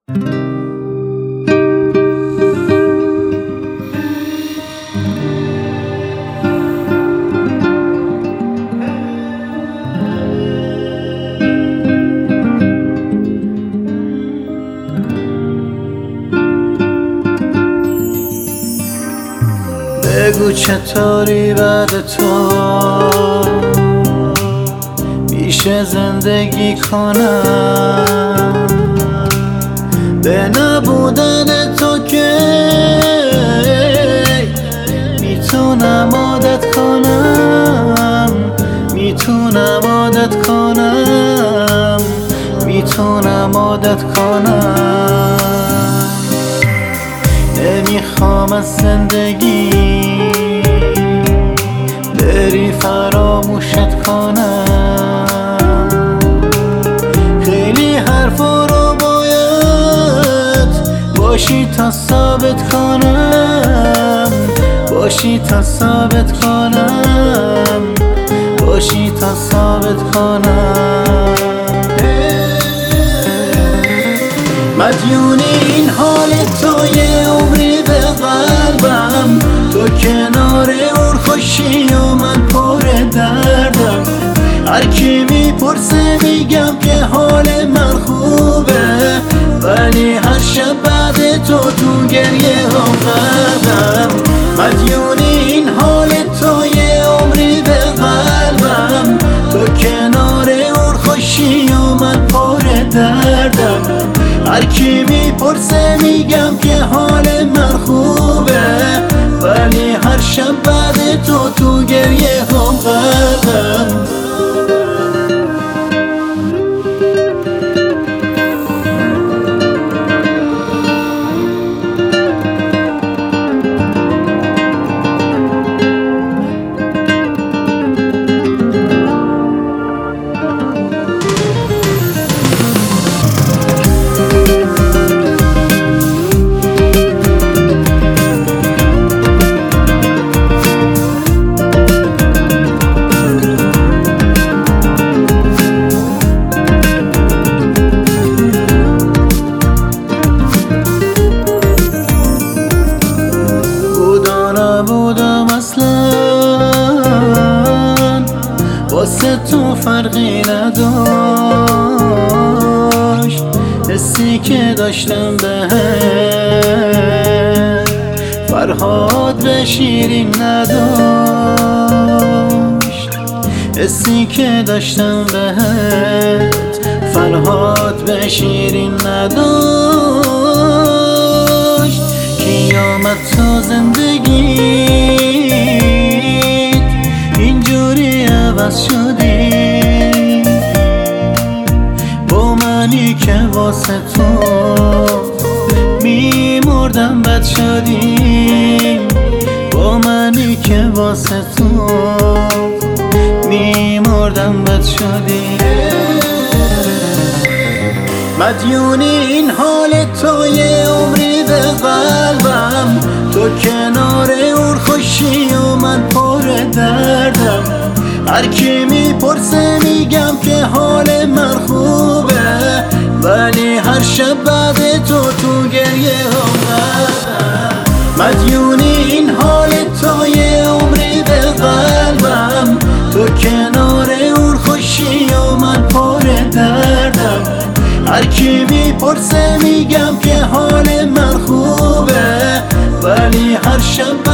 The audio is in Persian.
بگو چطوری بعد تو میشه زندگی کنم، به نبودن تو که میتونم عادت کنم، میتونم عادت کنم، میتونم عادت کنم. نمیخوام از زندگی بری فراموشت کنم، خیلی حرفا رو باید باشی تا ثابت کنم، باشی تا ثابت کنم، باشی تا ثابت کنم. مدیون این حال تو یه عمری به قلبم، تو کنار اون خوشی و من پر دردم. هر کی میپرسه میگم که حال من خوبه، ولی هر شب بعد تو گریه هم غرقم. مدیون این حال تو یه عمری به قلبم، تو کنار اون خوشی و من پر دردم. هر کی میپرسه میگم که حال من خوبه، ولی هر شب بعد تو گریه هم غرقم. نبودم اصلا واسه تو فرقی نداشت، حسی که داشتم بهت فرهاد به شیرین نداشت، حسی که داشتم بهت فرهاد به شیرین نداشت. کی آمد تو زندگیت اینجوری عوض شدی، با منی که واسه تو میمردم بد شدی، با منی که واسه تو میمردم بد شدی. مدیون این حال تو یه عمری به قلبم، تو کنار اون خوشی و من پر دردم. هر کی میپرسه میگم که حال من خوبه، ولی هر شب بعد تو گریه هم غرقم. مدیون این حال تو یه عمری به قلبم، تو کنار اون خوشی و من پر دردم. هر کی میپرسه میگم که حال من خوبه، ولی هر شب